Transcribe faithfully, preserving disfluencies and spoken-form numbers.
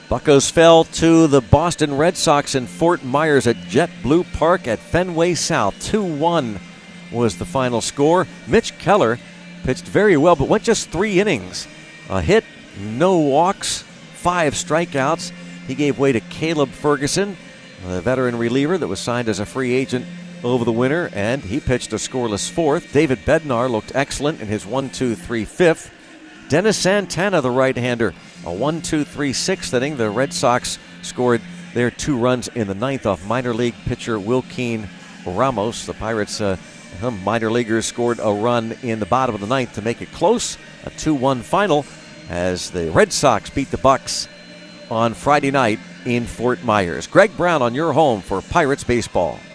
Buccos fell to the Boston Red Sox in Fort Myers at JetBlue Park at Fenway South. two one was the final score. Mitch Keller pitched very well, but went just three innings. A hit, no walks, five strikeouts. He gave way to Caleb Ferguson, the veteran reliever that was signed as a free agent over the winter, and he pitched a scoreless fourth. David Bednar looked excellent in his one two three fifth. Dennis Santana, the right-hander, a one two three sixth inning. The Red Sox scored their two runs in the ninth off minor league pitcher Wilkeen Ramos. The Pirates, uh, minor leaguers, scored a run in the bottom of the ninth to make it close. A two one final as the Red Sox beat the Bucks on Friday night in Fort Myers. Greg Brown on your home for Pirates baseball.